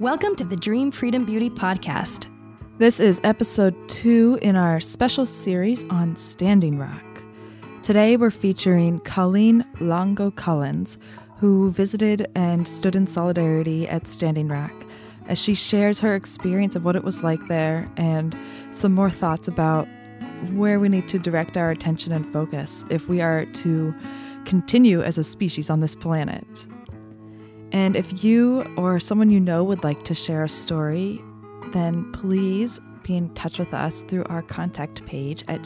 Welcome to the Dream Freedom Beauty Podcast. This is episode 2 in our special series on Standing Rock. Today we're featuring Colleen Longo Collins, who visited and stood in solidarity at Standing Rock, as she shares her experience of what it was like there and some more thoughts about where we need to direct our attention and focus if we are to continue as a species on this planet. And if you or someone you know would like to share a story, then please be in touch with us through our contact page at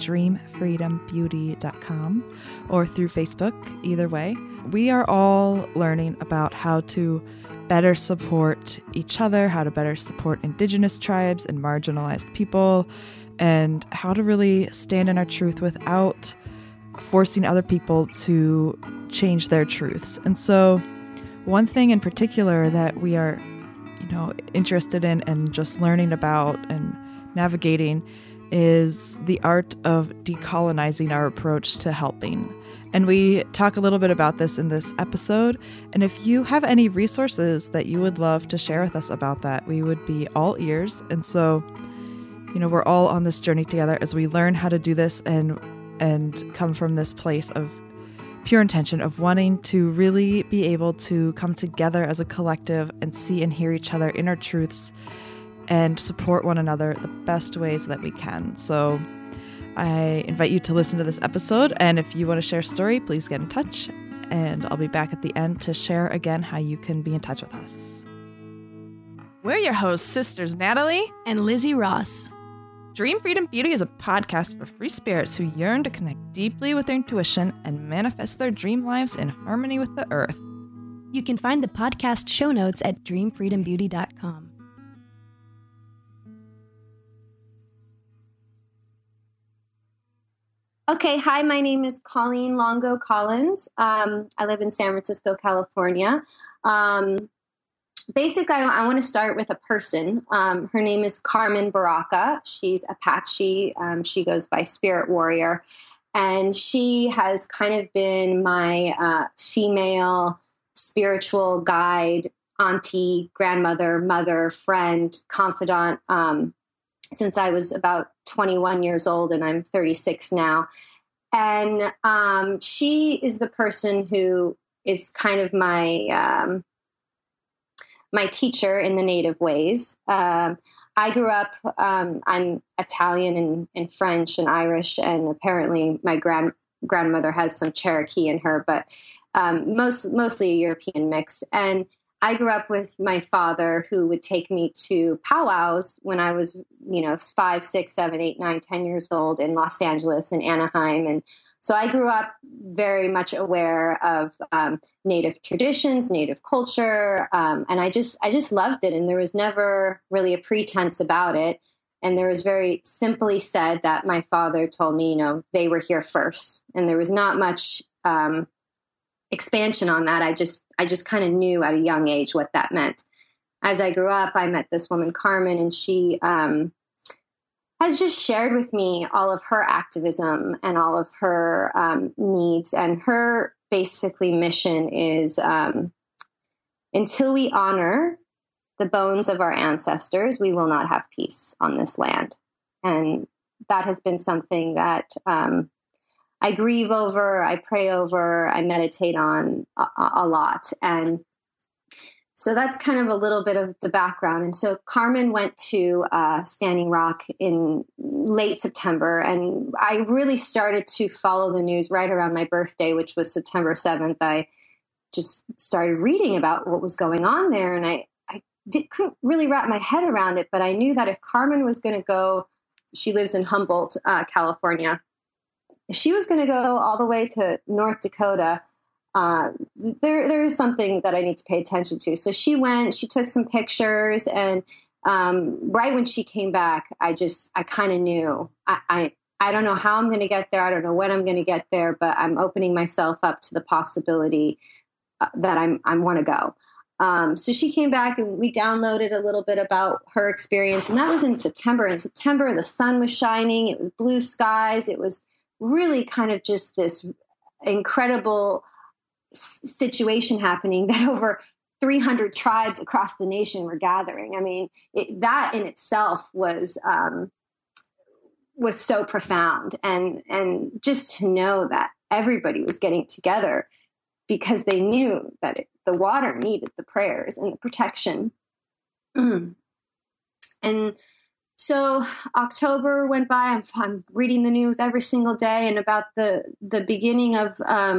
dreamfreedombeauty.com or through Facebook. Either way, we are all learning about how to better support each other, how to better support Indigenous tribes and marginalized people, and how to really stand in our truth without forcing other people to change their truths. And so one thing in particular that we are, interested in and just learning about and navigating is the art of decolonizing our approach to helping. And we talk a little bit about this in this episode. And if you have any resources that you would love to share with us about that, we would be all ears. And so, we're all on this journey together as we learn how to do this and come from this place of pure intention of wanting to really be able to come together as a collective and see and hear each other in our truths and support one another the best ways that we can. So I invite you to listen to this episode, and if you want to share a story, please get in touch, and I'll be back at the end to share again how you can be in touch with us. We're your hosts, Sisters Natalie and Lizzie Ross. Dream Freedom Beauty is a podcast for free spirits who yearn to connect deeply with their intuition and manifest their dream lives in harmony with the earth. You can find the podcast show notes at dreamfreedombeauty.com. Okay, hi, my name is Colleen Longo Collins. I live in San Francisco, California. Basically, I want to start with a person. Her name is Carmen Baraka. She's Apache. She goes by Spirit Warrior. And she has kind of been my female spiritual guide, auntie, grandmother, mother, friend, confidant since I was about 21 years old, and I'm 36 now. And she is the person who is kind of my teacher in the native ways. I grew up, I'm Italian and French and Irish, and apparently my grandmother has some Cherokee in her, but mostly a European mix. And I grew up with my father, who would take me to powwows when I was, 5, 6, 7, 8, 9, 10 years old in Los Angeles and Anaheim. And so I grew up very much aware of Native traditions, Native culture, and I just loved it. And there was never really a pretense about it. And there was very simply said that my father told me, they were here first, and there was not much expansion on that. I just kind of knew at a young age what that meant. As I grew up, I met this woman, Carmen, and she has just shared with me all of her activism and all of her needs. And her basically mission is until we honor the bones of our ancestors, we will not have peace on this land. And that has been something that I grieve over, I pray over, I meditate on a lot. And so that's kind of a little bit of the background. And so Carmen went to Standing Rock in late September, and I really started to follow the news right around my birthday, which was September 7th. I just started reading about what was going on there, and I couldn't really wrap my head around it, but I knew that if Carmen was going to go, she lives in Humboldt, California, if she was going to go all the way to North Dakota, there is something that I need to pay attention to. So she went, she took some pictures, and right when she came back, I kind of knew, I don't know how I'm going to get there. I don't know when I'm going to get there, but I'm opening myself up to the possibility that I want to go. So she came back, and we downloaded a little bit about her experience, and that was in September. In September, the sun was shining. It was blue skies. It was really kind of just this incredible situation happening that over 300 tribes across the nation were gathering. I mean, that in itself was so profound. And just to know that everybody was getting together because they knew that the water needed the prayers and the protection. And so October went by. I'm reading the news every single day. And about the beginning of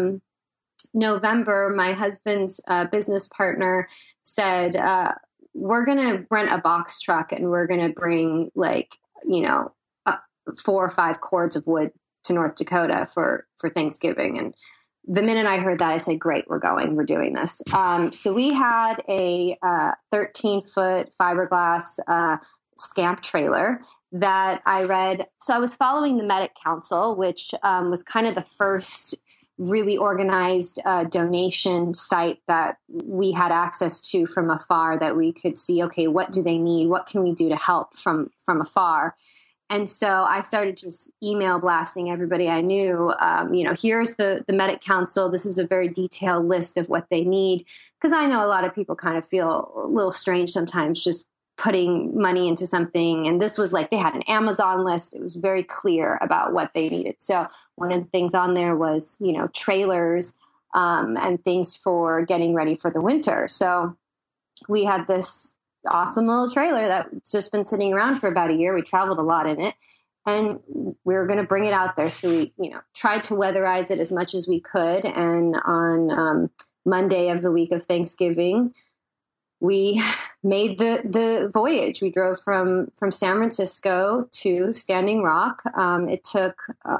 November, my husband's business partner said, we're going to rent a box truck and we're going to bring 4 or 5 cords of wood to North Dakota for Thanksgiving. And the minute I heard that, I said, great, we're going, we're doing this. So we had a 13-foot fiberglass Scamp trailer that I read. So I was following the Medic Council, which was kind of the first really organized donation site that we had access to from afar, that we could see, okay, what do they need? What can we do to help from afar? And so I started just email blasting everybody I knew. Here's the Medic Council. This is a very detailed list of what they need. Because I know a lot of people kind of feel a little strange sometimes just putting money into something. And this was like, they had an Amazon list. It was very clear about what they needed. So one of the things on there was, trailers and things for getting ready for the winter. So we had this awesome little trailer that's just been sitting around for about a year. We traveled a lot in it, and we were going to bring it out there. So we, tried to weatherize it as much as we could. And on Monday of the week of Thanksgiving, we made the voyage. We drove from San Francisco to Standing Rock. It took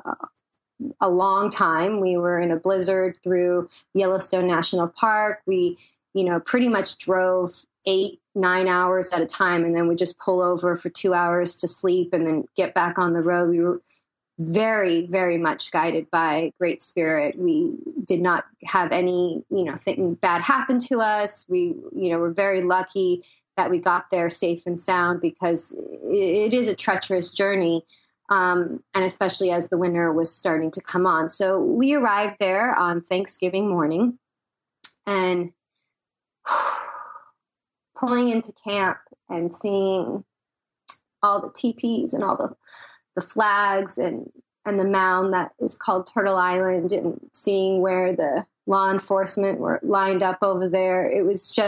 a long time. We were in a blizzard through Yellowstone National Park. We, pretty much drove 8-9 hours at a time, and then we just pull over for 2 hours to sleep and then get back on the road. We were very, very much guided by Great Spirit. We did not have any, thing bad happen to us. We, were very lucky that we got there safe and sound, because it is a treacherous journey. And especially as the winter was starting to come on. So we arrived there on Thanksgiving morning, and pulling into camp and seeing all the teepees and all the flags and the mound that is called Turtle Island, and seeing where the law enforcement were lined up over there. It was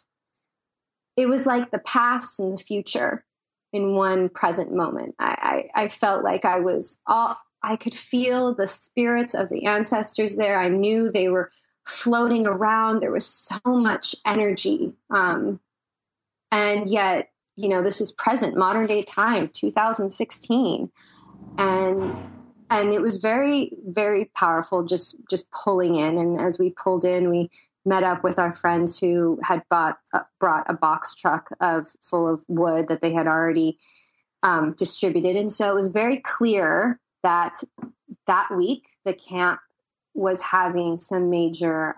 like the past and the future in one present moment. I felt like I could feel the spirits of the ancestors there. I knew they were floating around. There was so much energy. And yet, this is present, modern day time, 2016. And it was very, very powerful just pulling in. And as we pulled in, we met up with our friends who had brought a box truck full of wood that they had already distributed. And so it was very clear that week the camp was having some major,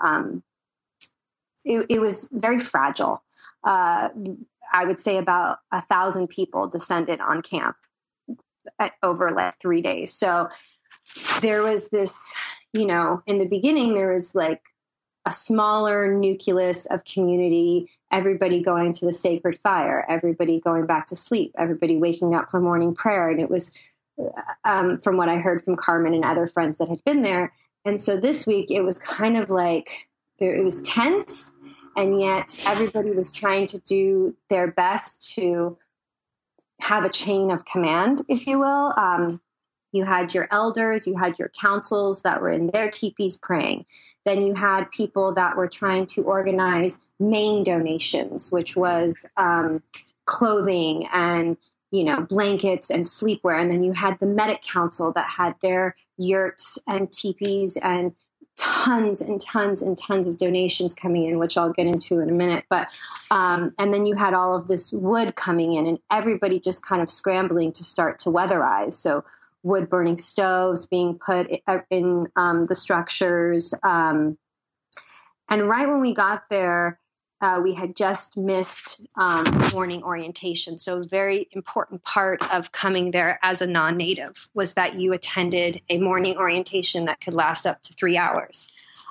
it was very fragile. I would say about 1,000 people descended on camp over 3 days. So there was this, in the beginning, there was like a smaller nucleus of community, everybody going to the sacred fire, everybody going back to sleep, everybody waking up for morning prayer. And it was, from what I heard from Carmen and other friends that had been there. And so this week it was kind of like it was tense, and yet everybody was trying to do their best to have a chain of command, if you will. You had your elders, you had your councils that were in their teepees praying. Then you had people that were trying to organize main donations, which was clothing and, blankets and sleepwear. And then you had the Medic Council that had their yurts and teepees and tons and tons and tons of donations coming in, which I'll get into in a minute. But, and then you had all of this wood coming in, and everybody just kind of scrambling to start to weatherize. So wood burning stoves being put in the structures. And right when we got there, we had just missed morning orientation. So a very important part of coming there as a non-native was that you attended a morning orientation that could last up to 3 hours.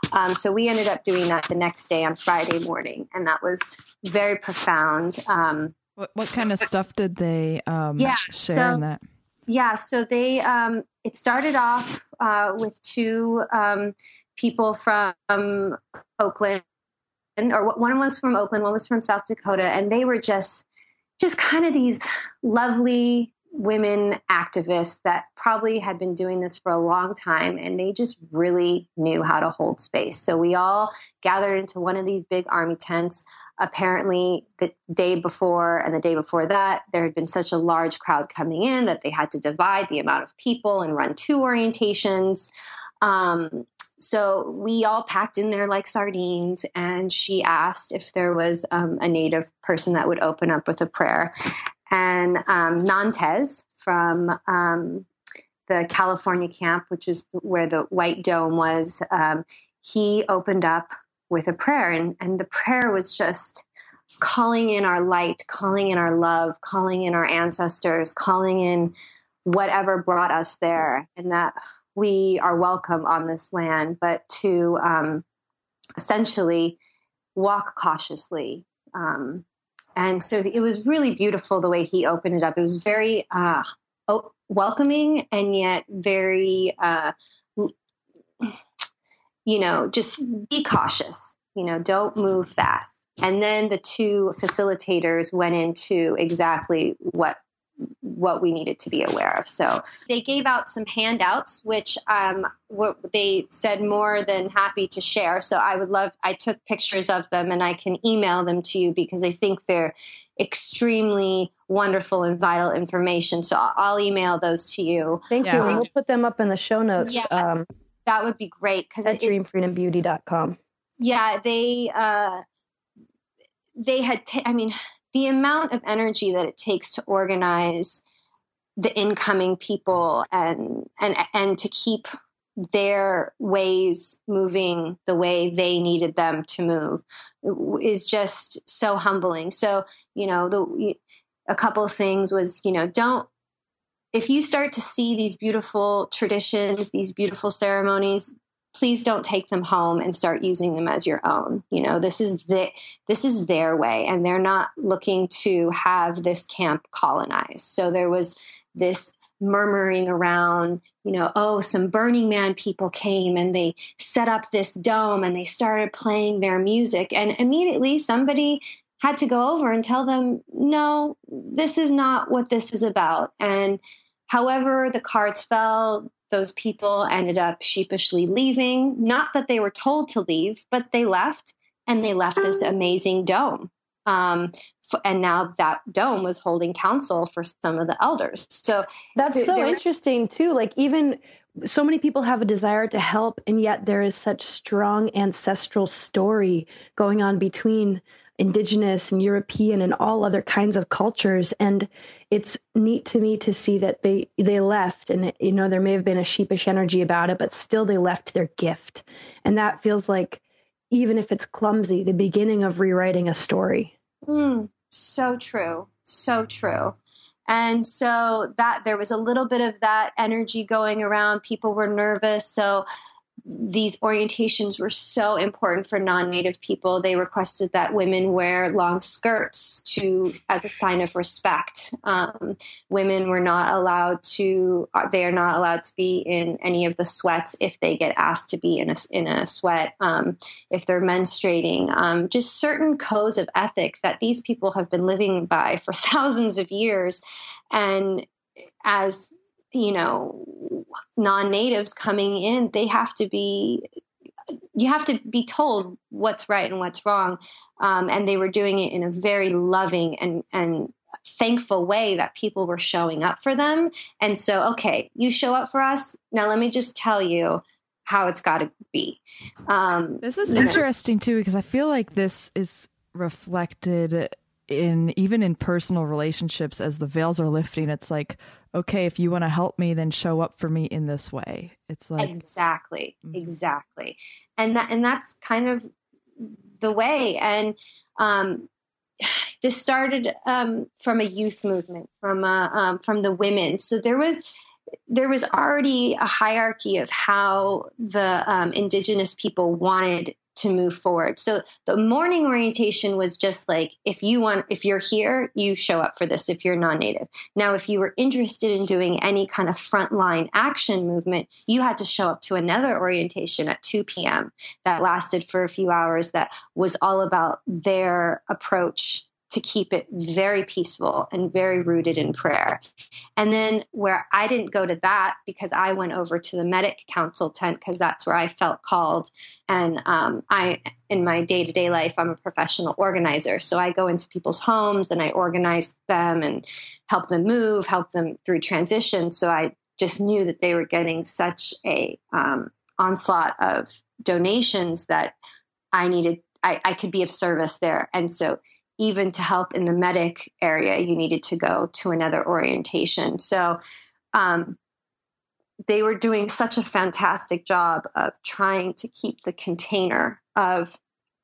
So we ended up doing that the next day on Friday morning, and that was very profound. What kind of stuff did they share in that? Yeah, so they it started off with two people from Oakland, or one was from Oakland, one was from South Dakota, and they were just kind of these lovely women activists that probably had been doing this for a long time, and they just really knew how to hold space. So we all gathered into one of these big army tents. Apparently the day before and the day before that, there had been such a large crowd coming in that they had to divide the amount of people and run 2 orientations. So we all packed in there like sardines, and she asked if there was a Native person that would open up with a prayer. And Nantes from the California camp, which is where the White Dome was, he opened up with a prayer. And the prayer was just calling in our light, calling in our love, calling in our ancestors, calling in whatever brought us there, and that we are welcome on this land, but to essentially walk cautiously. And so it was really beautiful the way he opened it up. It was very welcoming, and yet very, just be cautious, don't move fast. And then the 2 facilitators went into exactly what we needed to be aware of. So they gave out some handouts, which they said more than happy to share. So I took pictures of them, and I can email them to you because I think they're extremely wonderful and vital information. So I'll email those to you. Thank you. And we'll put them up in the show notes. Yeah, that would be great. At dreamfreedombeauty.com. Yeah, they had, the amount of energy that it takes to organize the incoming people and to keep their ways moving the way they needed them to move is just so humbling. So, a couple of things was, if you start to see these beautiful traditions, these beautiful ceremonies, please don't take them home and start using them as your own. This is their way, and they're not looking to have this camp colonized. So there was this murmuring around, some Burning Man people came and they set up this dome and they started playing their music, and immediately somebody had to go over and tell them, no, this is not what this is about. And however the cards fell, those people ended up sheepishly leaving. Not that they were told to leave, but they left, and they left this amazing dome. And now that dome was holding counsel for some of the elders. So that's so interesting too. Like, even so many people have a desire to help, and yet there is such strong ancestral story going on between Indigenous and European and all other kinds of cultures. And it's neat to me to see that they left, and, there may have been a sheepish energy about it, but still they left their gift. And that feels like, even if it's clumsy, the beginning of rewriting a story. So true. So true. And so that there was a little bit of that energy going around. People were nervous. So these orientations were so important for non-Native people. They requested that women wear long skirts as a sign of respect. Women were not allowed to. They are not allowed to be in any of the sweats if they get asked to be in a sweat. If they're menstruating, just certain codes of ethic that these people have been living by for thousands of years, and as non-natives coming in, you have to be told what's right and what's wrong. And they were doing it in a very loving and thankful way that people were showing up for them. And so, okay, you show up for us. Now let me just tell you how it's got to be. This is interesting too, because I feel like this is reflected even in personal relationships. As the veils are lifting, it's like, okay, if you want to help me, then show up for me in this way. It's like exactly. And that's kind of the way. And this started from a youth movement, from the women. So there was there was already a hierarchy of how the Indigenous people wanted to move forward. So the morning orientation was just like, if you're here, you show up for this if you're non-Native. Now, if you were interested in doing any kind of frontline action movement, you had to show up to another orientation at 2 p.m. that lasted for a few hours, that was all about their approach to keep it very peaceful and very rooted in prayer. And then where I didn't go to that, because I went over to the Medic Council tent, because that's where I felt called. And in my day-to-day life, I'm a professional organizer. So I go into people's homes and I organize them and help them move, help them through transition. So I just knew that they were getting such a onslaught of donations that I could be of service there. And so even to help in the medic area, you needed to go to another orientation. So they were doing such a fantastic job of trying to keep the container of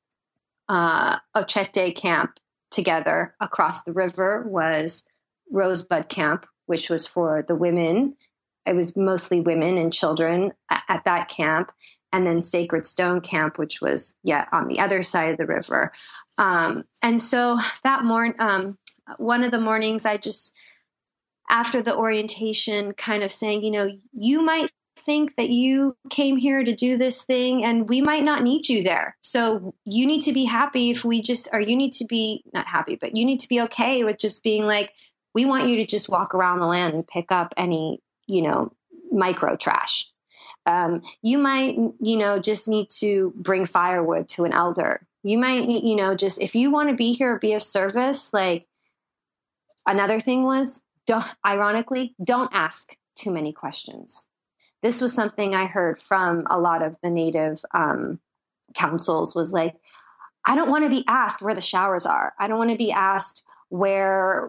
Ochete Camp together. Across the river was Rosebud Camp, which was for the women. It was mostly women and children at that camp. And then Sacred Stone Camp, which was on the other side of the river. And so that one of the mornings, I just, after the orientation, kind of saying, you might think that you came here to do this thing and we might not need you there. So you need to be happy if we just, or you need to be not happy, but you need to be okay with just being like, we want you to just walk around the land and pick up any, micro trash. You might, just need to bring firewood to an elder. You might, just, if you want to be here, be of service. Like, another thing was, don't ask too many questions. This was something I heard from a lot of the Native councils, was like, I don't want to be asked where the showers are. I don't want to be asked where,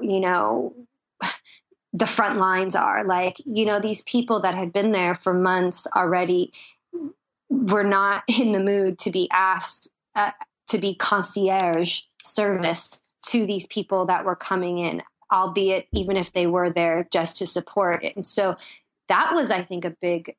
the front lines are. Like, these people that had been there for months already were not in the mood to be asked to be concierge service to these people that were coming in, albeit even if they were there just to support it. And so that was, I think,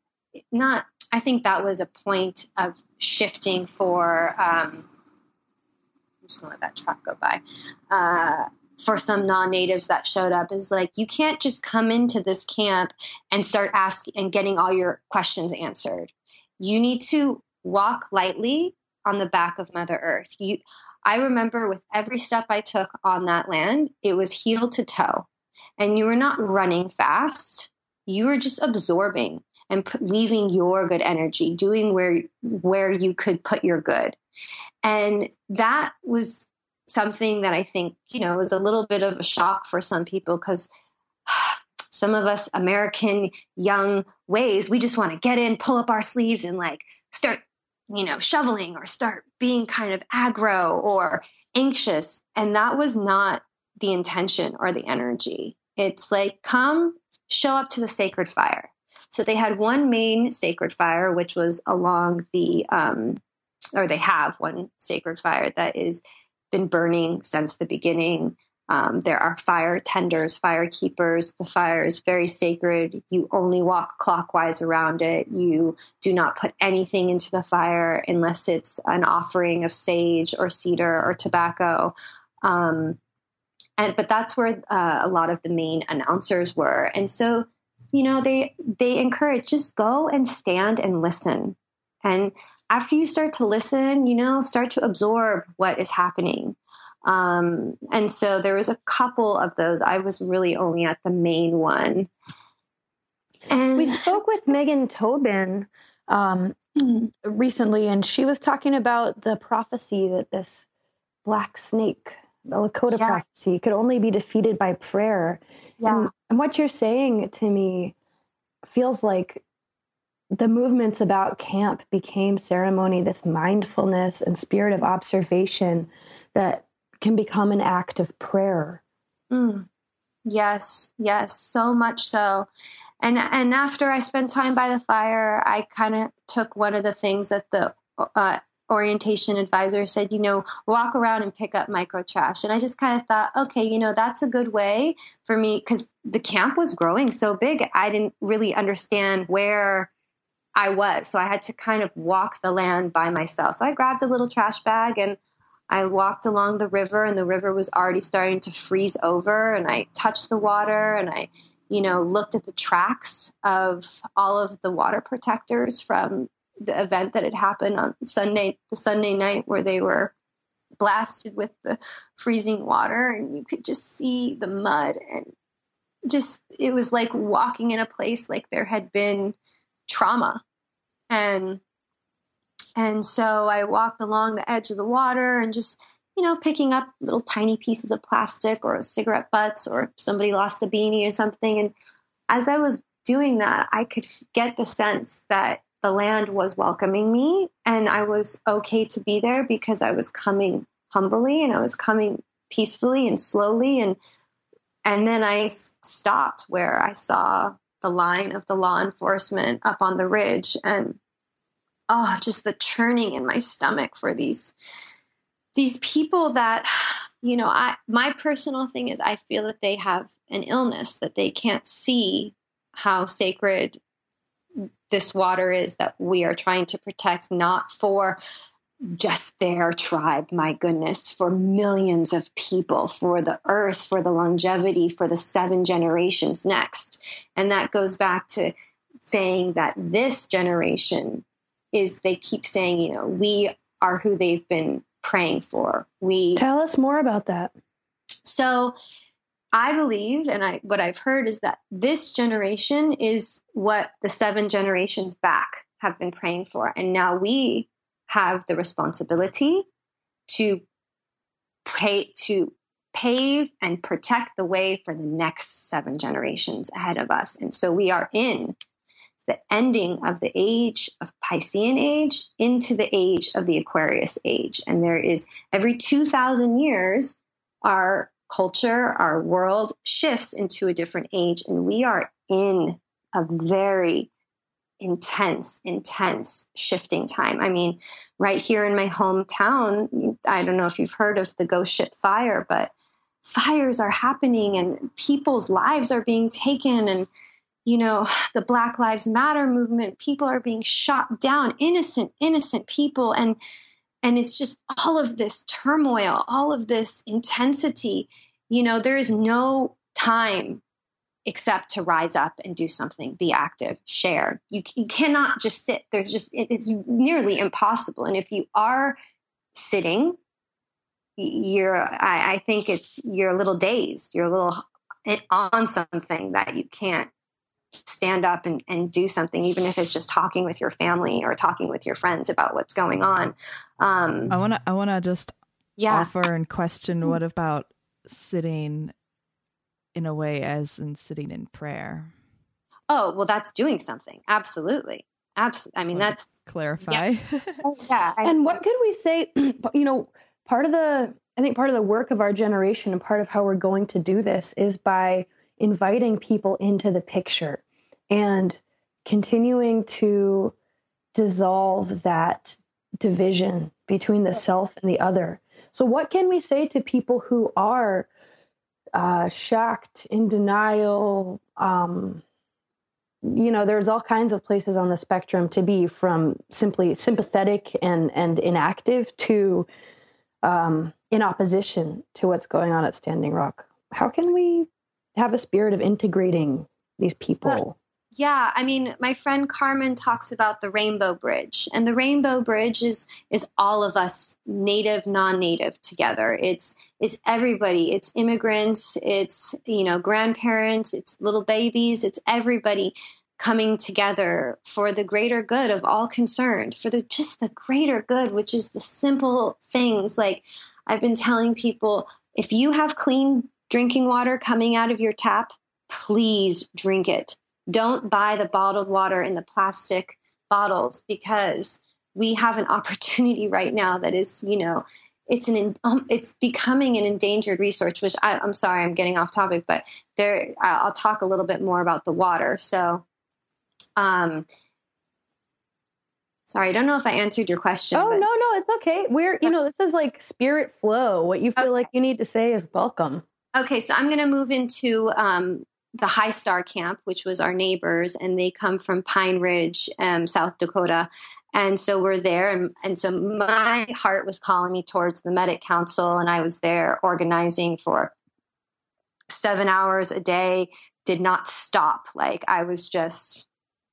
that was a point of shifting for, I'm just gonna let that truck go by, for some non-natives that showed up, is like, you can't just come into this camp and start asking and getting all your questions answered. You need to walk lightly on the back of Mother Earth. I remember with every step I took on that land, it was heel to toe, and you were not running fast. You were just absorbing and leaving your good energy, doing where you could put your good. And that was something that I think, was a little bit of a shock for some people, because some of us American young ways, we just want to get in, pull up our sleeves and like start, shoveling or start being kind of aggro or anxious. And that was not the intention or the energy. It's like, come show up to the sacred fire. So they had one main sacred fire, which was along the, or they have one sacred fire that is been burning since the beginning. There are fire tenders, fire keepers. The fire is very sacred. You only walk clockwise around it. You do not put anything into the fire unless it's an offering of sage or cedar or tobacco. But that's where a lot of the main announcers were. And so, they encourage, just go and stand and listen. And after you start to listen, start to absorb what is happening. And so there was a couple of those. I was really only at the main one. And we spoke with Megan Tobin recently, and she was talking about the prophecy that this black snake, the Lakota prophecy, could only be defeated by prayer. Yeah. And what you're saying to me feels like the movements about camp became ceremony, this mindfulness and spirit of observation that can become an act of prayer. Yes, so much so. And after I spent time by the fire, I kind of took one of the things that the orientation advisor said, walk around and pick up micro trash. And I just kind of thought, okay, that's a good way for me, because the camp was growing so big. I didn't really understand where I was. So I had to kind of walk the land by myself. So I grabbed a little trash bag and I walked along the river, and the river was already starting to freeze over, and I touched the water, and I, looked at the tracks of all of the water protectors from the event that had happened on the Sunday night where they were blasted with the freezing water, and you could just see the mud, and it was like walking in a place like there had been trauma. And so I walked along the edge of the water and just, picking up little tiny pieces of plastic or cigarette butts, or somebody lost a beanie or something. And as I was doing that, I could get the sense that the land was welcoming me, and I was okay to be there because I was coming humbly and I was coming peacefully and slowly. And then I stopped where I saw the line of the law enforcement up on the ridge, and just the churning in my stomach for these people that, my personal thing is I feel that they have an illness, that they can't see how sacred this water is that we are trying to protect, not for just their tribe, my goodness, for millions of people, for the earth, for the longevity, for the 7 generations next. And that goes back to saying that this generation they keep saying, we are who they've been praying for. Tell us more about that. So I believe, and what I've heard is that this generation is what the 7 generations back have been praying for. And now we have the responsibility to pave and protect the way for the next 7 generations ahead of us. And so we are in the ending of the age of Piscean age into the age of the Aquarius age. And there is every 2,000 years, our culture, our world shifts into a different age. And we are in a very intense shifting time. I mean, right here in my hometown, I don't know if you've heard of the Ghost Ship Fire, but fires are happening and people's lives are being taken. And the Black Lives Matter movement, people are being shot down, innocent people. And it's just all of this turmoil, all of this intensity. There is no time except to rise up and do something, be active, share. You cannot just sit. It's nearly impossible. And if you are sitting, I think you're a little dazed. You're a little on something that you can't stand up and do something, even if it's just talking with your family or talking with your friends about what's going on. I want to just offer and question, what about sitting in a way as in sitting in prayer? Oh, well, that's doing something. Absolutely. I mean, that's clarify. Yeah. And what could we say, part of the work of our generation and part of how we're going to do this is by inviting people into the picture and continuing to dissolve that division between the self and the other. So what can we say to people who are shocked, in denial? There's all kinds of places on the spectrum to be, from simply sympathetic and inactive to in opposition to what's going on at Standing Rock. How can we have a spirit of integrating these people? Yeah, I mean, my friend Carmen talks about the Rainbow Bridge, and the Rainbow Bridge is all of us, native, non-native, together. It's everybody. It's immigrants. It's grandparents. It's little babies. It's everybody coming together for the greater good of all concerned, for the greater good, which is the simple things. Like I've been telling people, if you have clean drinking water coming out of your tap, please drink it. Don't buy the bottled water in the plastic bottles, because we have an opportunity right now that is, it's becoming an endangered resource, which I'm sorry, I'm getting off topic, but I'll talk a little bit more about the water. So, Sorry, I don't know if I answered your question. Oh, no, it's okay. This is like spirit flow. What you feel like you need to say is welcome. Okay, so I'm going to move into the High Star Camp, which was our neighbors, and they come from Pine Ridge, South Dakota. And so we're there. And so my heart was calling me towards the Medic Council, and I was there organizing for 7 hours a day, did not stop. Like I was just,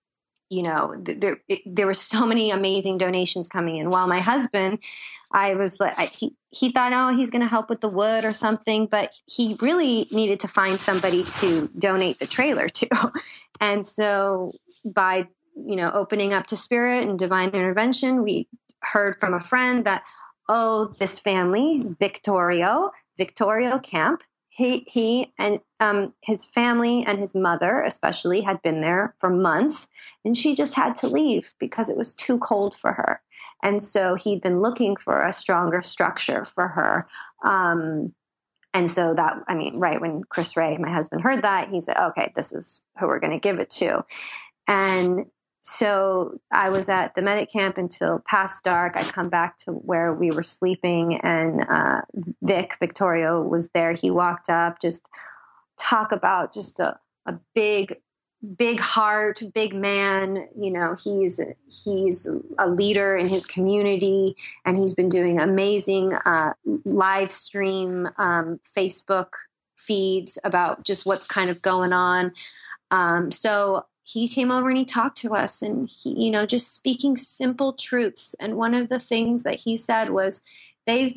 there were so many amazing donations coming in. While my husband, I was like, he thought, oh, he's going to help with the wood or something, but he really needed to find somebody to donate the trailer to. And so by, opening up to spirit and divine intervention, we heard from a friend that, this family, Victorio Camp, he and his family and his mother especially had been there for months, and she just had to leave because it was too cold for her. And so he'd been looking for a stronger structure for her. And so right when Chris Ray, my husband, heard that, he said, okay, this is who we're going to give it to. And so I was at the Medic Camp until past dark. I come back to where we were sleeping, and Victorio was there. He walked up, just talk about just a big heart, big man. He's a leader in his community, and he's been doing amazing live stream Facebook feeds about just what's kind of going on. So he came over and he talked to us, and he, just speaking simple truths. And one of the things that he said was, they've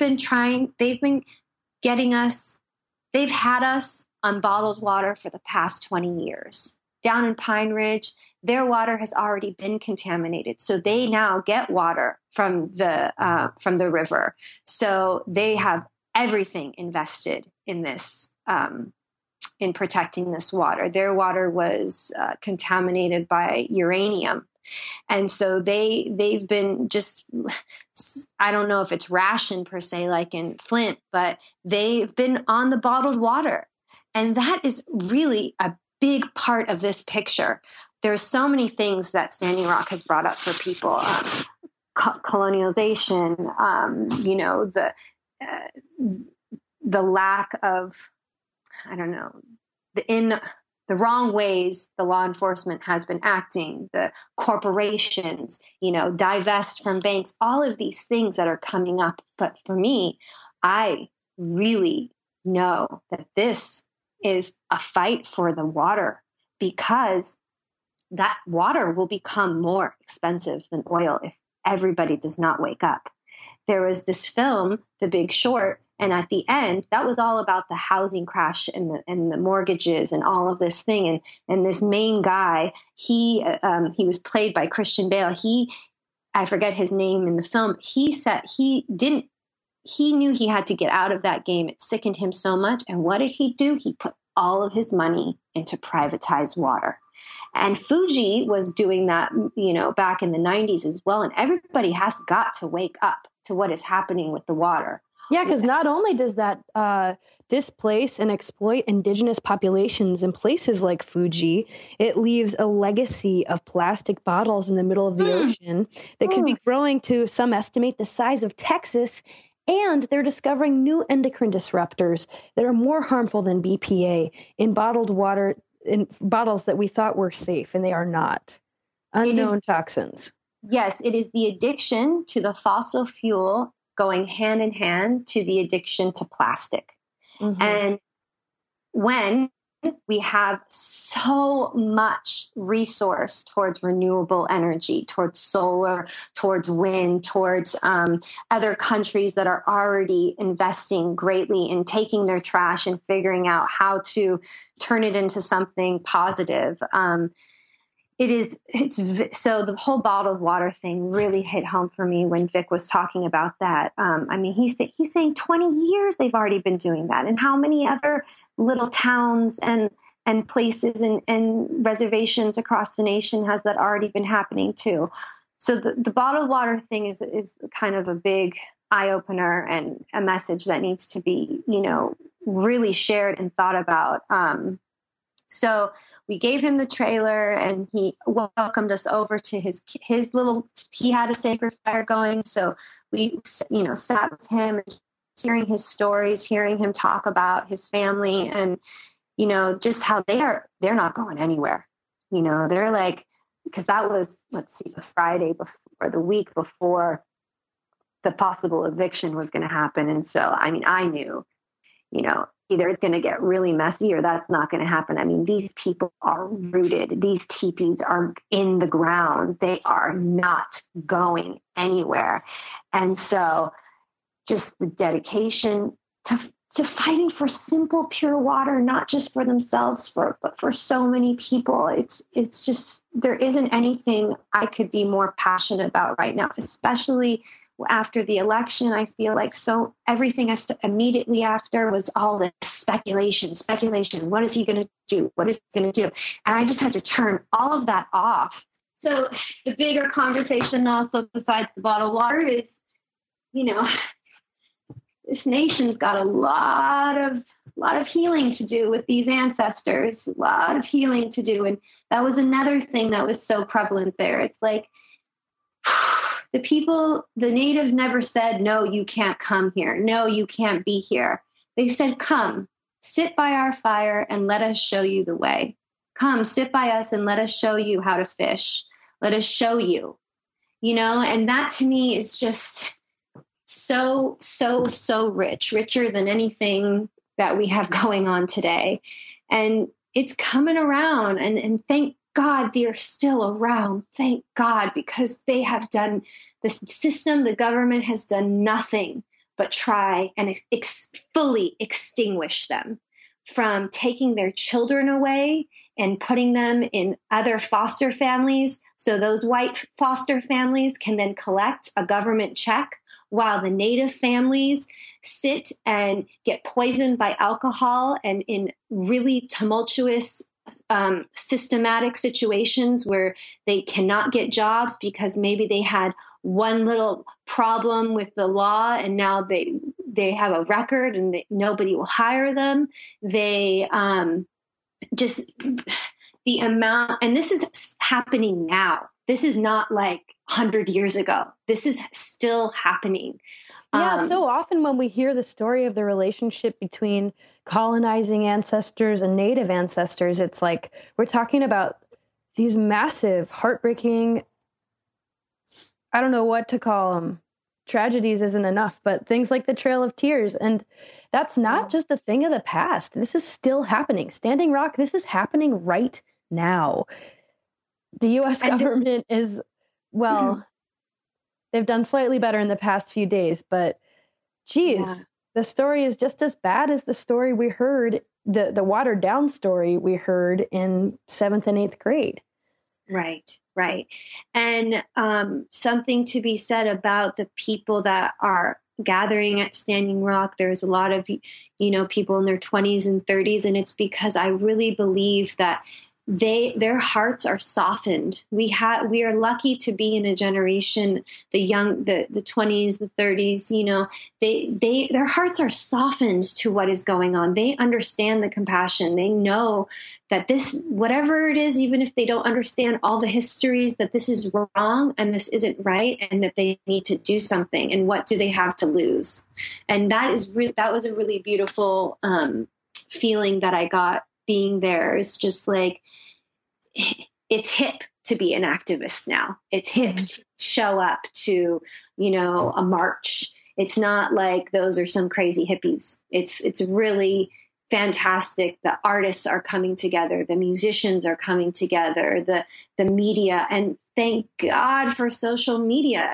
had us on bottled water for the past 20 years. Down in Pine Ridge, their water has already been contaminated. So they now get water from the river. So they have everything invested in this, in protecting this water. Their water was contaminated by uranium. And so they've been just, I don't know if it's ration per se, like in Flint, but they've been on the bottled water. And that is really a big part of this picture. There's so many things that Standing Rock has brought up for people. Colonialization, the lack of, I don't know, in the wrong ways the law enforcement has been acting, the corporations, divest from banks, all of these things that are coming up. But for me, I really know that this is a fight for the water, because that water will become more expensive than oil if everybody does not wake up. There was this film, The Big Short, and at the end, that was all about the housing crash and the mortgages and all of this thing. And this main guy, he was played by Christian Bale. I forget his name in the film. He said he knew he had to get out of that game. It sickened him so much. And what did he do? He put all of his money into privatized water. And Fuji was doing that, back in the 90s as well. And everybody has got to wake up to what is happening with the water. Yeah, because not only does that displace and exploit indigenous populations in places like Fuji, it leaves a legacy of plastic bottles in the middle of the ocean that could be growing to, some estimate, the size of Texas. And they're discovering new endocrine disruptors that are more harmful than BPA in bottled water, in bottles that we thought were safe, and they are not. Unknown toxins. Yes, it is the addiction to the fossil fuel going hand in hand to the addiction to plastic. Mm-hmm. And when we have so much resource towards renewable energy, towards solar, towards wind, towards other countries that are already investing greatly in taking their trash and figuring out how to turn it into something positive. So the whole bottled water thing really hit home for me when Vic was talking about that. He's saying 20 years they've already been doing that. And how many other little towns and places and reservations across the nation has that already been happening too? So the bottled water thing is kind of a big eye opener and a message that needs to be, really shared and thought about. So we gave him the trailer, and he welcomed us over to his little, he had a sacred fire going. So we, sat with him, hearing his stories, hearing him talk about his family, and, just how they're not going anywhere. They're like, because that was, the Friday before, the week before the possible eviction was going to happen. And so, I knew, either it's going to get really messy or that's not going to happen. These people are rooted. These teepees are in the ground. They are not going anywhere. And so just the dedication to fighting for simple, pure water, not just for themselves, but for so many people. It's just, there isn't anything I could be more passionate about right now, especially after the election. I feel like everything immediately after was all this speculation. What is he going to do? What is he going to do? And I just had to turn all of that off. So the bigger conversation also, besides the bottled water, is, this nation's got a lot of healing to do with these ancestors, a lot of healing to do. And that was another thing that was so prevalent there. It's like, the natives never said, no, you can't come here. No, you can't be here. They said, come, sit by our fire and let us show you the way. Come, sit by us and let us show you how to fish. Let us show you, and that to me is just so, so, so richer than anything that we have going on today. And it's coming around, and thank God they're still around. Thank God, because they have done, the system, the government has done nothing but try and fully extinguish them, from taking their children away and putting them in other foster families. So those white foster families can then collect a government check, while the native families sit and get poisoned by alcohol and in really tumultuous systematic situations where they cannot get jobs because maybe they had one little problem with the law and now they have a record and nobody will hire them. They just the amount, and this is happening now. This is not like 100 years ago. This is still happening. Yeah, so often when we hear the story of the relationship between colonizing ancestors and native ancestors, it's like we're talking about these massive, heartbreaking, I don't know what to call them. Tragedies isn't enough, but things like the Trail of Tears. And that's not just a thing of the past. This is still happening. Standing Rock, this is happening right now. The U.S. government is, they've done slightly better in the past few days, but geez, the story is just as bad as the story we heard, the watered down story we heard in 7th and 8th grade. Right. And something to be said about the people that are gathering at Standing Rock. There's a lot of, people in their 20s and 30s, and it's because I really believe that their hearts are softened. We are lucky to be in a generation, the 20s, the 30s, their hearts are softened to what is going on. They understand the compassion. They know that this, whatever it is, even if they don't understand all the histories, that this is wrong and this isn't right, and that they need to do something. And what do they have to lose? And that was a really beautiful feeling that I got being there. Is just like, it's hip to be an activist now. It's hip to show up to, a march. It's not like those are some crazy hippies. It's really fantastic. The artists are coming together. The musicians are coming together. The media, and thank God for social media.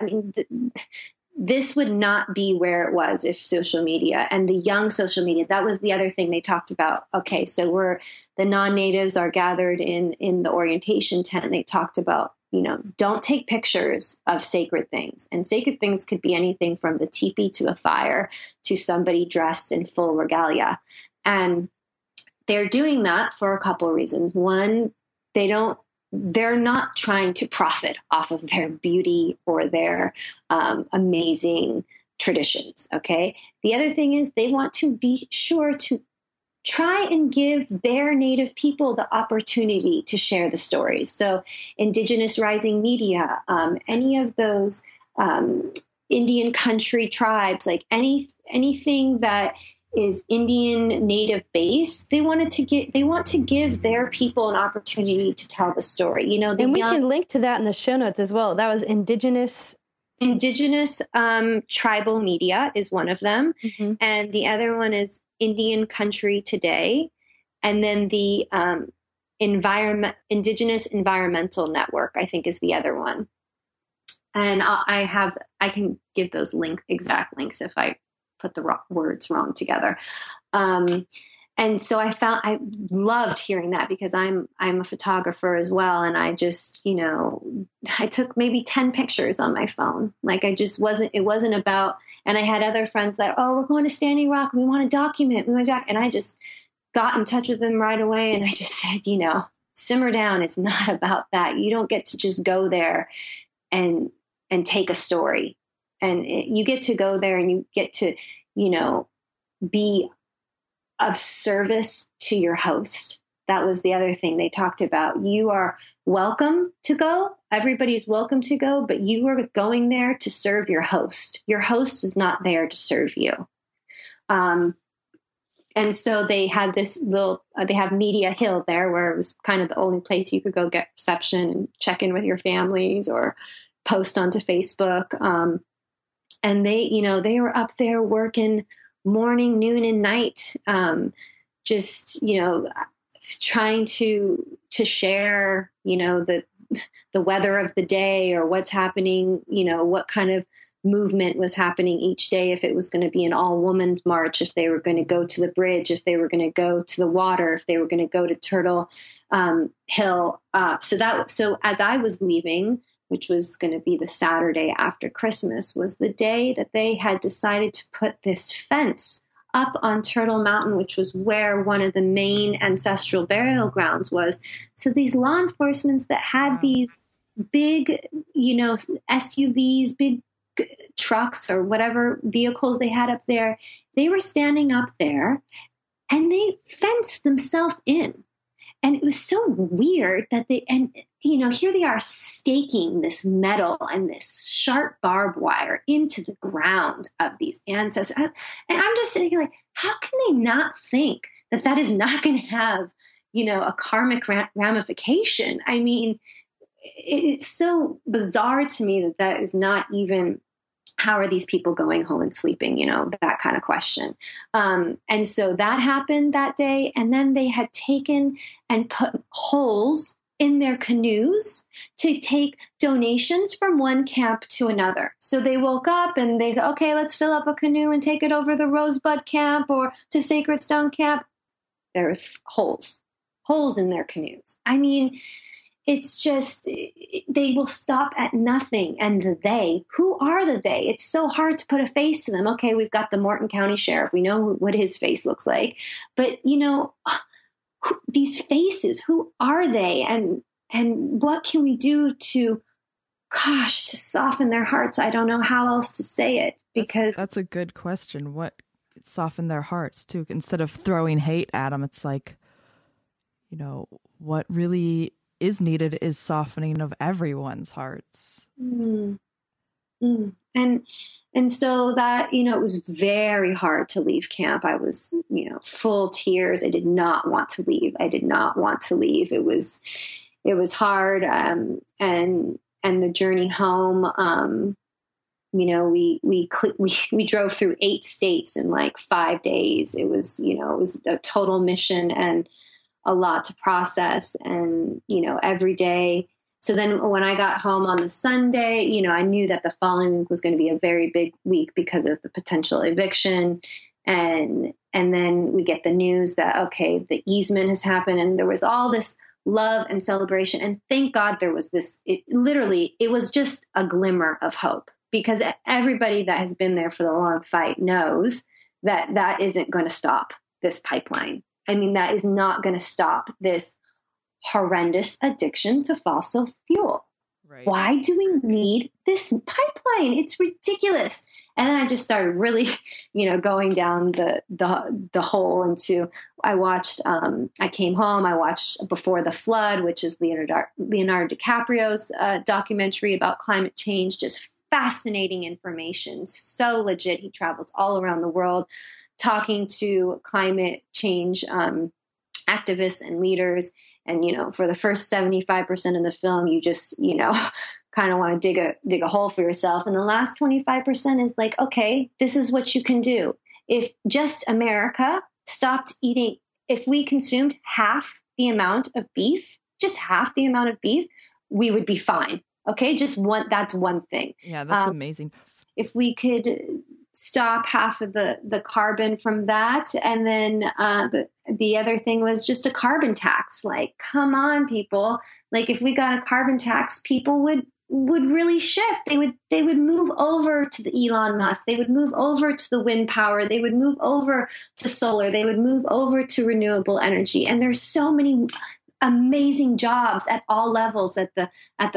This would not be where it was if social media and the young social media, that was the other thing they talked about. Okay, so the non-natives are gathered in the orientation tent. They talked about, don't take pictures of sacred things. And sacred things could be anything from the teepee to a fire to somebody dressed in full regalia. And they're doing that for a couple of reasons. One, they're not trying to profit off of their beauty or their amazing traditions. Okay. The other thing is they want to be sure to try and give their Native people the opportunity to share the stories. So Indigenous Rising Media, any of those Indian country tribes, like anything that is Indian Native based, they want to give their people an opportunity to tell the story. You know, and we can link to that in the show notes as well. That was Indigenous Tribal Media is one of them. Mm-hmm. And the other one is Indian Country Today. And then the Indigenous Environmental Network, I think, is the other one. And I can give those exact links if I put the words wrong together. And so I loved hearing that, because I'm a photographer as well. And I just, I took maybe 10 pictures on my phone. Like it wasn't about, and I had other friends that, oh, we're going to Standing Rock. We want to document. And I just got in touch with them right away. And I just said, simmer down. It's not about that. You don't get to just go there and take a story. And you get to go there and you get to, be of service to your host. That was the other thing they talked about. You are welcome to go. Everybody's welcome to go, but you are going there to serve your host. Your host is not there to serve you. And so they had they have Media Hill there, where it was kind of the only place you could go get reception and check in with your families or post onto Facebook. And they were up there working morning, noon, and night, trying to share, the weather of the day, or what's happening, what kind of movement was happening each day, if it was going to be an all-women's march, if they were going to go to the bridge, if they were going to go to the water, if they were going to go to Turtle Hill. So as I was leaving, which was going to be the Saturday after Christmas, was the day that they had decided to put this fence up on Turtle Mountain, which was where one of the main ancestral burial grounds was. So these law enforcement that had these big, SUVs, big trucks or whatever vehicles they had up there, they were standing up there and they fenced themselves in. And it was so weird that here they are staking this metal and this sharp barbed wire into the ground of these ancestors. And I'm just sitting here like, how can they not think that is not going to have, a karmic ramification? I mean, it's so bizarre to me that is not even, how are these people going home and sleeping? That kind of question. And so that happened that day. And then they had taken and put holes in their canoes to take donations from one camp to another. So they woke up and they said, okay, let's fill up a canoe and take it over the Rosebud camp or to Sacred Stone camp. There are holes in their canoes. I mean, it's just, they will stop at nothing. And who are the they? It's so hard to put a face to them. Okay, we've got the Morton County Sheriff. We know what his face looks like. But, these faces, who are they? And what can we do to soften their hearts? I don't know how else to say it, because that's a good question. What soften their hearts too? Instead of throwing hate at them, it's like, what really is needed is softening of everyone's hearts. Mm. Mm. And so that, it was very hard to leave camp. I was, full tears. I did not want to leave. It was hard. And the journey home, we drove through 8 states in like 5 days. It was a total mission and a lot to process. And, every day. So then when I got home on the Sunday, I knew that the following week was going to be a very big week because of the potential eviction. And then we get the news that, okay, the easement has happened. And there was all this love and celebration. And thank God there was this, it was just a glimmer of hope, because everybody that has been there for the long fight knows that isn't going to stop this pipeline. I mean, that is not going to stop this horrendous addiction to fossil fuel. Right. Why do we need this pipeline? It's ridiculous. And then I just started really, going down the hole into, I came home, I watched Before the Flood, which is Leonardo DiCaprio's documentary about climate change, just fascinating information, so legit. He travels all around the world talking to climate change activists and leaders. And, for the first 75% of the film, you just, kind of want to dig a hole for yourself. And the last 25% is like, okay, this is what you can do. If just America stopped eating, if we consumed half the amount of beef, just half the amount of beef, we would be fine. Okay. That's one thing. Yeah. That's amazing. If we could stop half of the carbon from that. And then the other thing was just a carbon tax. Like, come on, people. Like, if we got a carbon tax, people would really shift. They would move over to the Elon Musk. They would move over to the wind power. They would move over to solar. They would move over to renewable energy. And there's so many amazing jobs at all levels, at the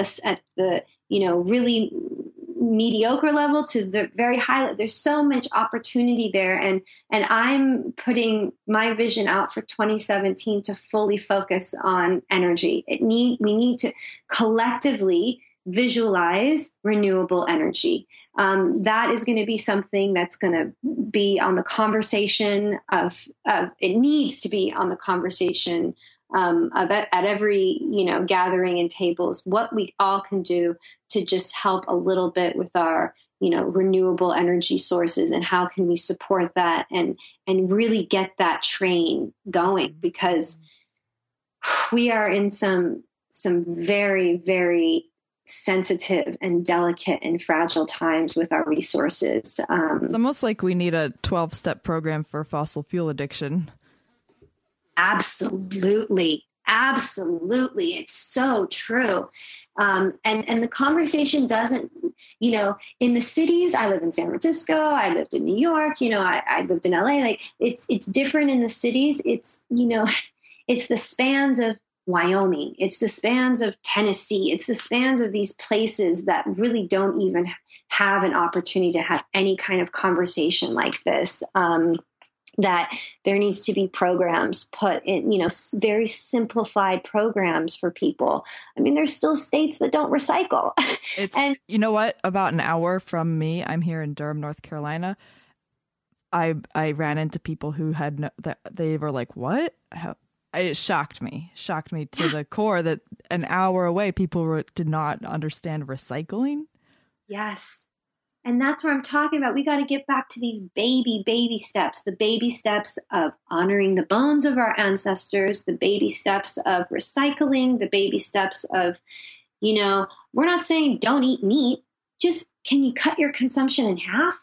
really mediocre level to the very high. There's so much opportunity there. And I'm putting my vision out for 2017 to fully focus on energy. We need to collectively visualize renewable energy. That is going to be something that's going to be on the conversation it needs to be on the conversation at every, gathering and tables, what we all can do to just help a little bit with our, renewable energy sources, and how can we support that and really get that train going, because we are in some very, very sensitive and delicate and fragile times with our resources. It's almost like we need a 12-step program for fossil fuel addiction. Absolutely. Absolutely. It's so true. And the conversation doesn't, in the cities, I live in San Francisco, I lived in New York, I lived in LA, like it's different in the cities. It's, it's the spans of Wyoming. It's the spans of Tennessee. It's the spans of these places that really don't even have an opportunity to have any kind of conversation like this. That there needs to be programs put in, very simplified programs for people. I mean, there's still states that don't recycle. And you know what? About an hour from me, I'm here in Durham, North Carolina. I ran into people who had they were like, "What?" It shocked me to the core that an hour away, people did not understand recycling. Yes. And that's what I'm talking about. We got to get back to these baby steps, the baby steps of honoring the bones of our ancestors, the baby steps of recycling, the baby steps of, we're not saying don't eat meat. Just, can you cut your consumption in half?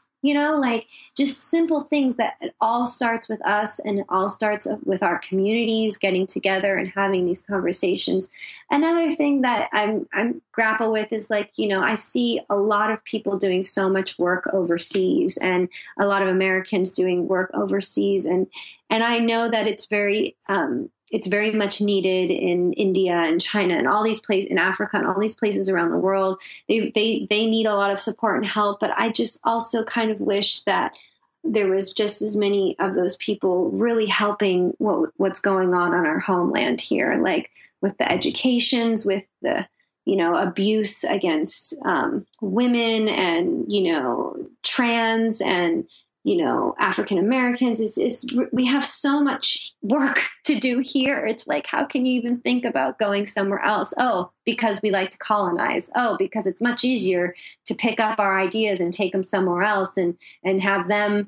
Just simple things that it all starts with us, and it all starts with our communities getting together and having these conversations. Another thing that I'm grapple with is I see a lot of people doing so much work overseas, and a lot of Americans doing work overseas. And I know that it's very much needed in India and China and all these places, in Africa and all these places around the world. They need a lot of support and help, but I just also kind of wish that there was just as many of those people really helping what's going on our homeland here, like with the educations, with the, abuse against women and, trans and, African Americans. We have so much work to do here. It's like, how can you even think about going somewhere else? Oh, because we like to colonize. Oh, because it's much easier to pick up our ideas and take them somewhere else and have them,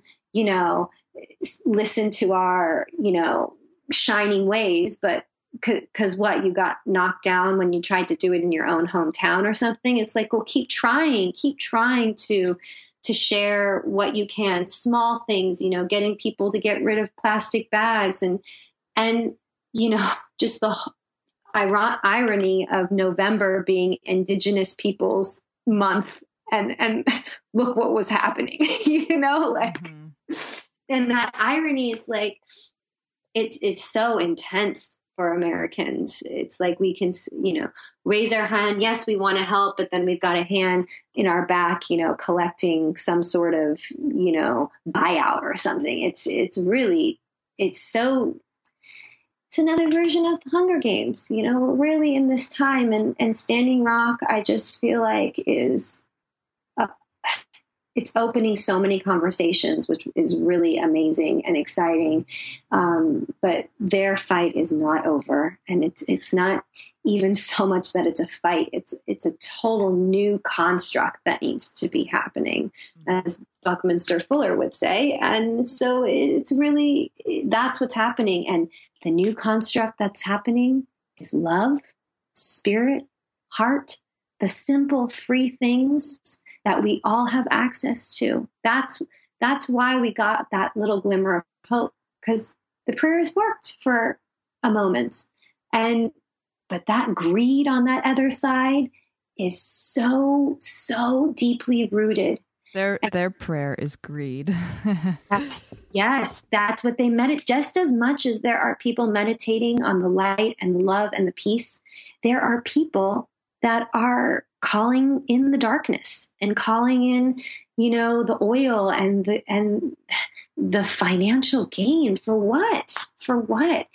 listen to our, shining ways. But because you got knocked down when you tried to do it in your own hometown or something. It's like, well, keep trying to share what you can, small things, getting people to get rid of plastic bags and just the irony of November being Indigenous Peoples Month and look what was happening, Mm-hmm. And that irony is like, it's so intense for Americans. It's like we can, raise our hand. Yes, we want to help, but then we've got a hand in our back, collecting some sort of, buyout or something. It's another version of the Hunger Games. We're really in this time, and Standing Rock, I just feel like it's opening so many conversations, which is really amazing and exciting. But their fight is not over, and it's not even so much that it's a fight. It's a total new construct that needs to be happening, as Buckminster Fuller would say. And so that's what's happening. And the new construct that's happening is love, spirit, heart, the simple, free things that we all have access to. That's why we got that little glimmer of hope, because the prayers worked for a moment. But that greed on that other side is so, so deeply rooted. Their prayer is greed. Yes, that's what they meditate. Just as much as there are people meditating on the light and the love and the peace, there are people that are calling in the darkness and calling in, the oil and the financial gain. For what? For what?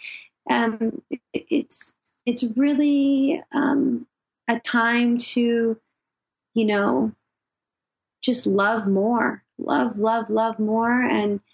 It's really a time to, just love more, love more,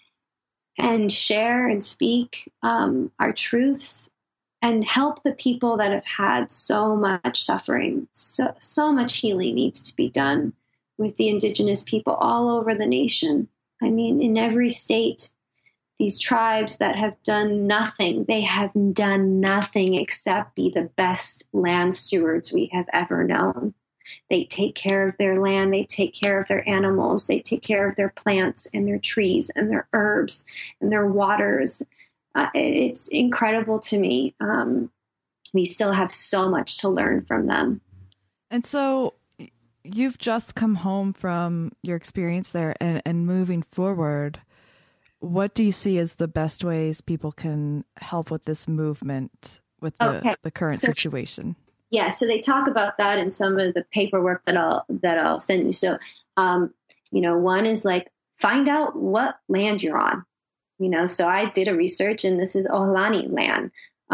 and share and speak our truths, and help the people that have had so much suffering. So much healing needs to be done with the Indigenous people all over the nation. I mean, in every state, these tribes that have done nothing, they have done nothing except be the best land stewards we have ever known. They take care of their land, they take care of their animals, they take care of their plants and their trees and their herbs and their waters. It's incredible to me. We still have so much to learn from them. And so you've just come home from your experience there, and moving forward, what do you see as the best ways people can help with this movement, with the current situation? Yeah, so they talk about that in some of the paperwork that I'll send you. So, one is like, find out what land you're on. So I did a research, and this is Ohlone land.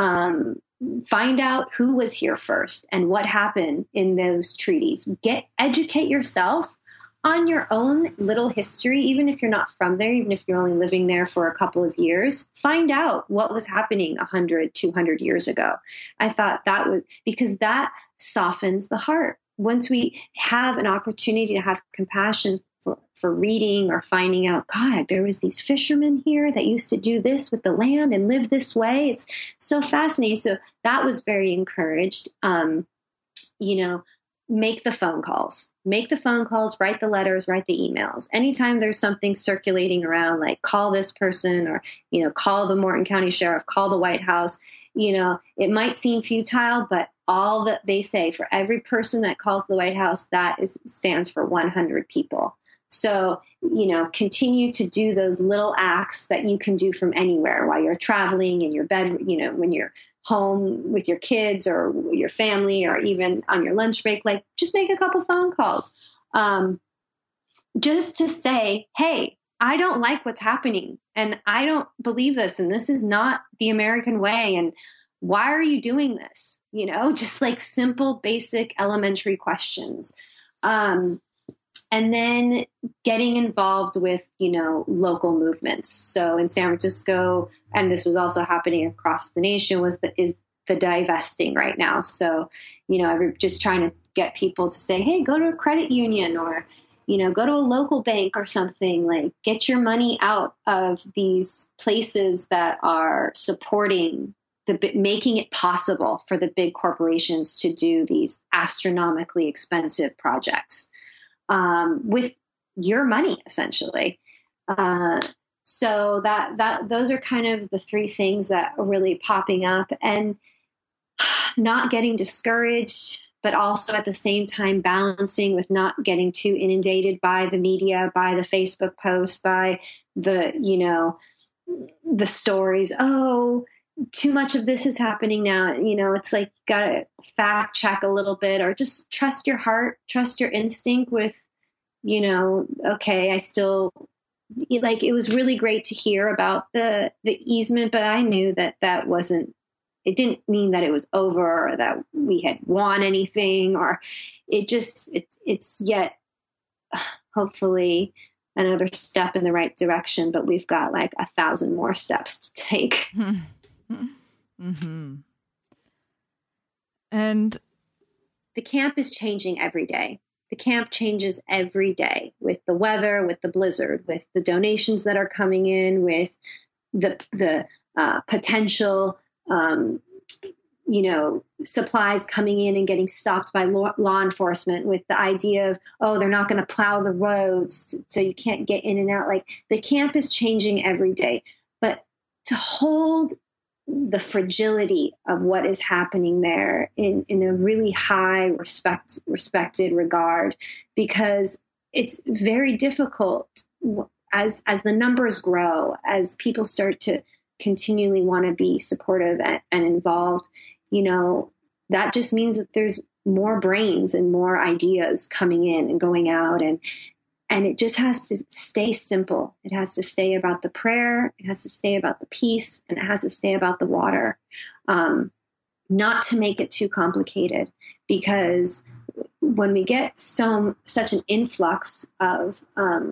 Find out who was here first and what happened in those treaties. Educate yourself on your own little history, even if you're not from there, even if you're only living there for a couple of years. Find out what was happening 100, 200 years ago. I thought that was because that softens the heart. Once we have an opportunity to have compassion for reading or finding out, God, there was these fishermen here that used to do this with the land and live this way. It's so fascinating. So that was very encouraged. Make the phone calls, write the letters, write the emails. Anytime there's something circulating around, like call this person, or, call the Morton County Sheriff, call the White House. It might seem futile, but all that they say, for every person that calls the White House, stands for 100 people. So, continue to do those little acts that you can do from anywhere while you're traveling in your bed, when you're home with your kids or your family, or even on your lunch break. Like, just make a couple phone calls, just to say, hey, I don't like what's happening, and I don't believe this, and this is not the American way, and why are you doing this? Just like simple, basic, elementary questions. And then getting involved with, local movements. So in San Francisco, and this was also happening across the nation, is the divesting right now. So, just trying to get people to say, hey, go to a credit union, or, go to a local bank or something. Like, get your money out of these places that are supporting making it possible for the big corporations to do these astronomically expensive projects. With your money, essentially. So that those are kind of the three things that are really popping up, and not getting discouraged, but also at the same time balancing with not getting too inundated by the media, by the Facebook posts, by the, the stories. Oh, too much of this is happening now. It's like, got to fact check a little bit, or just trust your heart, trust your instinct with, okay, I still like, it was really great to hear about the easement, but I knew that wasn't, it didn't mean that it was over or that we had won anything, or it's yet hopefully another step in the right direction, but we've got like 1,000 more steps to take. Mm-hmm. And the camp is changing every day. The camp changes every day with the weather, with the blizzard, with the donations that are coming in, with the potential, supplies coming in and getting stopped by law enforcement, with the idea of, they're not going to plow the roads, so you can't get in and out. Like, the camp is changing every day, but to hold the fragility of what is happening there in a really high respected regard, because it's very difficult as the numbers grow, as people start to continually want to be supportive and involved. That just means that there's more brains and more ideas coming in and going out, and it just has to stay simple. It has to stay about the prayer. It has to stay about the peace, and it has to stay about the water. Not to make it too complicated, because when we get such an influx of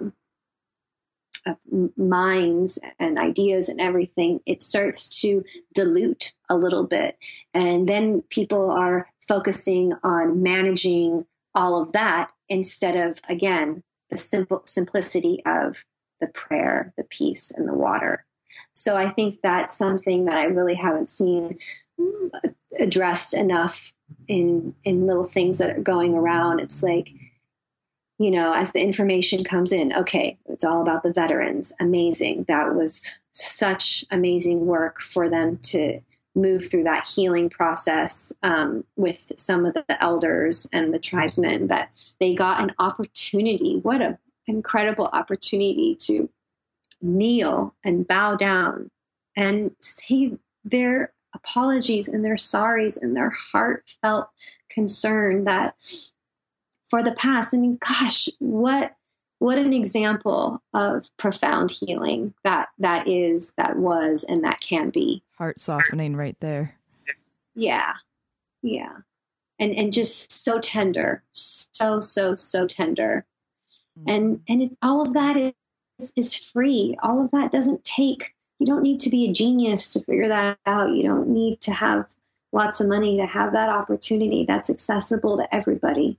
minds and ideas and everything, it starts to dilute a little bit. And then people are focusing on managing all of that instead of, again, the simplicity of the prayer, the peace, and the water. So I think that's something that I really haven't seen addressed enough in little things that are going around. It's like, as the information comes in, okay, it's all about the veterans. Amazing. That was such amazing work for them to move through that healing process with some of the elders and the tribesmen, that they got an opportunity. What an incredible opportunity to kneel and bow down and say their apologies and their sorries and their heartfelt concern that for the past. I mean, gosh, what an example of profound healing that was, and that can be. Heart softening right there. Yeah. Yeah. And just so tender, so tender. And all of that is free. All of that doesn't take, you don't need to be a genius to figure that out. You don't need to have lots of money to have that opportunity. That's accessible to everybody.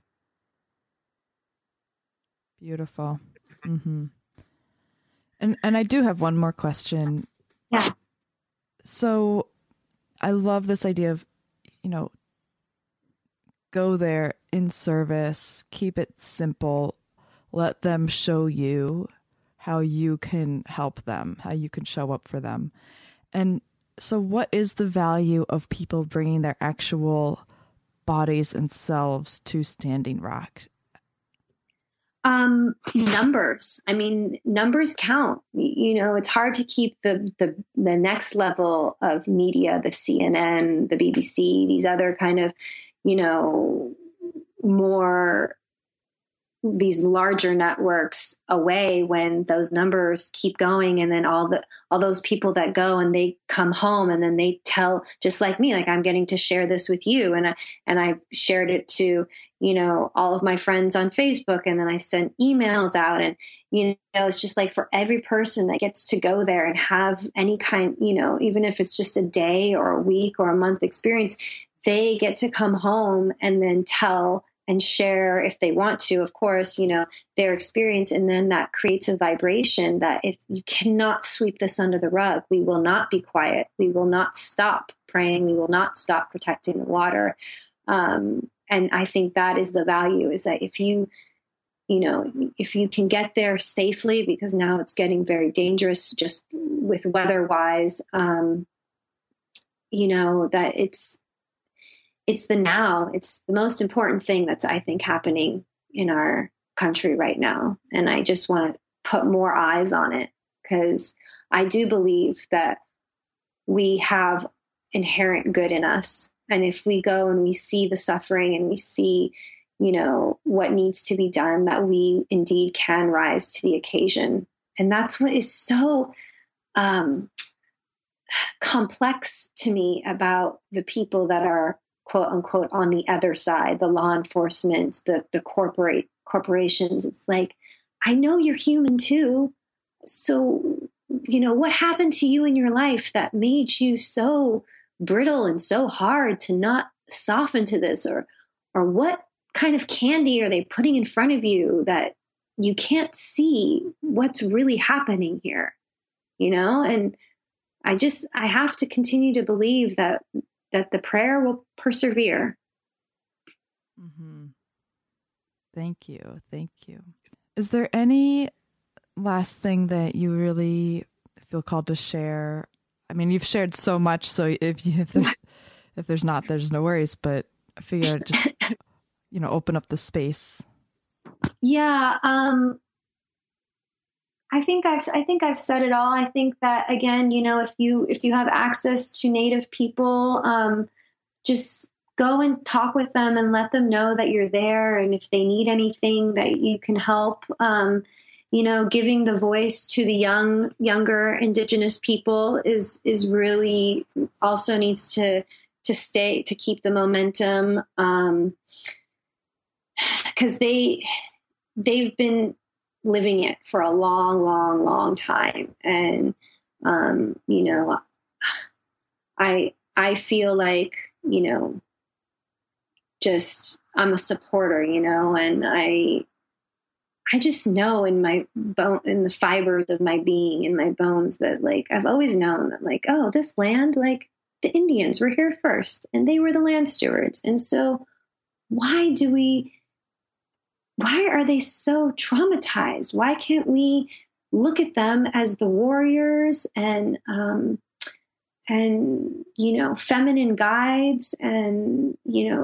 Beautiful. Mm-hmm. And I do have one more question. Yeah. So I love this idea of, go there in service, keep it simple, let them show you how you can help them, how you can show up for them. And so what is the value of people bringing their actual bodies and selves to Standing Rock? Numbers. I mean, numbers count. It's hard to keep the next level of media, the CNN, the BBC, these other kind of, more these larger networks away when those numbers keep going. And then all those people that go and they come home and then they tell, just like me, like, I'm getting to share this with you. And I shared it to, all of my friends on Facebook. And then I sent emails out, and, it's just like, for every person that gets to go there and have any kind, even if it's just a day or a week or a month experience, they get to come home and then tell and share, if they want to, of course, their experience. And then that creates a vibration that if you cannot sweep this under the rug, we will not be quiet. We will not stop praying. We will not stop protecting the water. And I think that is the value, is that if you can get there safely, because now it's getting very dangerous just with weather wise, that it's the now. It's the most important thing that's, I think, happening in our country right now. And I just want to put more eyes on it, because I do believe that we have inherent good in us. And if we go and we see the suffering and we see, what needs to be done, that we indeed can rise to the occasion. And that's what is so complex to me about the people that are quote unquote on the other side, the law enforcement, the corporations. It's like, I know you're human too. So, what happened to you in your life that made you so brittle and so hard to not soften to this? Or what kind of candy are they putting in front of you that you can't see what's really happening here? And I have to continue to believe that the prayer will persevere. Mm-hmm. Thank you. Thank you. Is there any last thing that you really feel called to share? I mean, you've shared so much, so if there's not, there's no worries, but I figure just, open up the space. Yeah. I think I've said it all. I think that, again, if you have access to Native people, just go and talk with them and let them know that you're there. And if they need anything, that you can help. Giving the voice to the younger Indigenous people is really also needs to keep the momentum. 'Cause they've been living it for a long, long, long time. And, I feel like, just, I'm a supporter, and I just know in my bone, in the fibers of my being, in my bones, that like, I've always known that like, oh, this land, like the Indians were here first and they were the land stewards. And so why are they so traumatized? Why can't we look at them as the warriors and feminine guides and,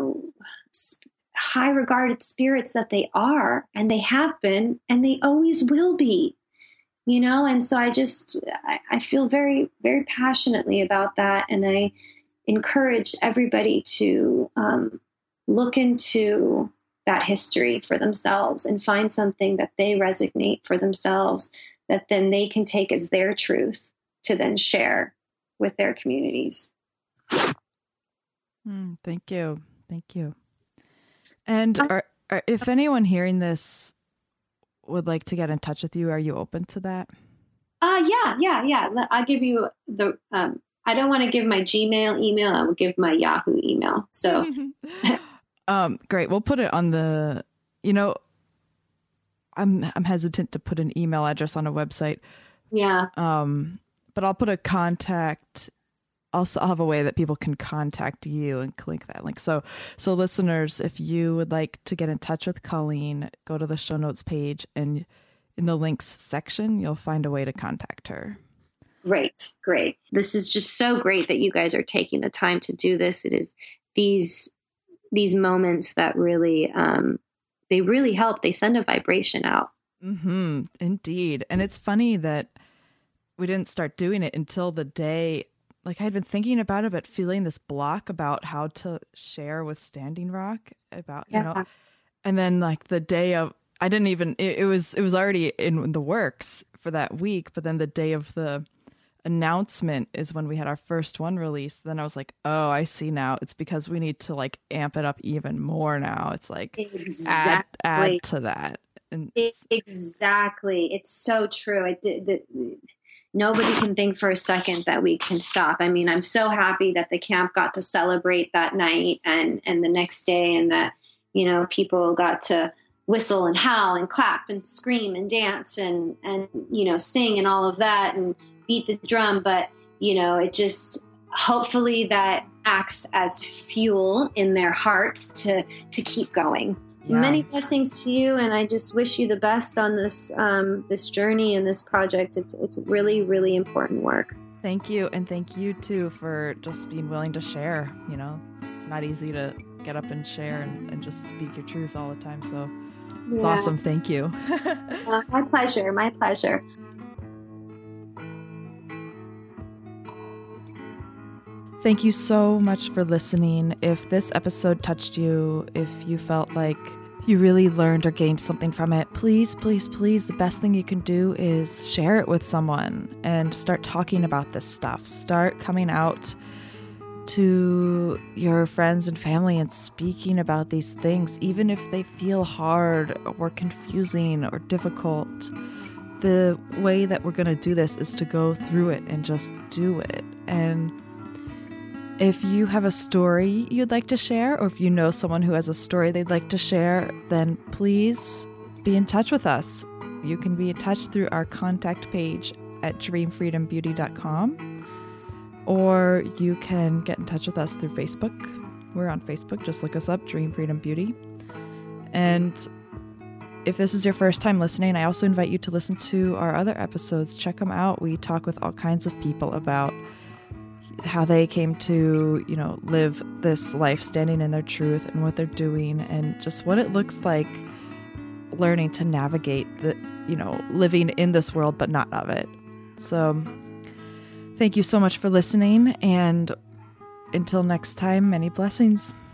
high regarded spirits that they are, and they have been, and they always will be, And so I feel very, very passionately about that. And I encourage everybody to look into that history for themselves and find something that they resonate for themselves, that then they can take as their truth to then share with their communities. Thank you. Thank you. And if anyone hearing this would like to get in touch with you, are you open to that? Yeah. I'll give you I don't want to give my Gmail email. I will give my Yahoo email. So great. We'll put it on the, I'm hesitant to put an email address on a website. Yeah. But I'll put a contact. Also, I'll have a way that people can contact you and click that link. So listeners, if you would like to get in touch with Colleen, go to the show notes page, and in the links section, you'll find a way to contact her. Great. This is just so great that you guys are taking the time to do this. It is these moments that really, they really help. They send a vibration out. Mm-hmm. Indeed. And it's funny that we didn't start doing it until the day. Like, I'd been thinking about it, but feeling this block about how to share with Standing Rock about, and then like the day of, I didn't even, it was already in the works for that week. But then the day of the announcement is when we had our first one released. Then I was like, oh, I see now. It's because we need to like amp it up even more now. It's like, add to that. And exactly. It's so true. Nobody can think for a second that we can stop. I mean, I'm so happy that the camp got to celebrate that night and the next day, and that, people got to whistle and howl and clap and scream and dance and sing and all of that and beat the drum. But, it just, hopefully that acts as fuel in their hearts to keep going. Yeah. Many blessings to you, and I just wish you the best on this this journey and this project. It's really, really important work. Thank you, and thank you too for just being willing to share. It's not easy to get up and share and just speak your truth all the time. So it's awesome. Thank you. My pleasure. My pleasure. Thank you so much for listening. If this episode touched you, if you felt like you really learned or gained something from it, please, please, please, the best thing you can do is share it with someone and start talking about this stuff. Start coming out to your friends and family and speaking about these things, even if they feel hard or confusing or difficult. The way that we're going to do this is to go through it and just do it. And if you have a story you'd like to share, or if you know someone who has a story they'd like to share, then please be in touch with us. You can be in touch through our contact page at dreamfreedombeauty.com, or you can get in touch with us through Facebook. We're on Facebook. Just look us up, Dream Freedom Beauty. And if this is your first time listening, I also invite you to listen to our other episodes. Check them out. We talk with all kinds of people about how they came to, live this life standing in their truth and what they're doing and just what it looks like learning to navigate the, living in this world but not of it. So thank you so much for listening, and until next time, many blessings.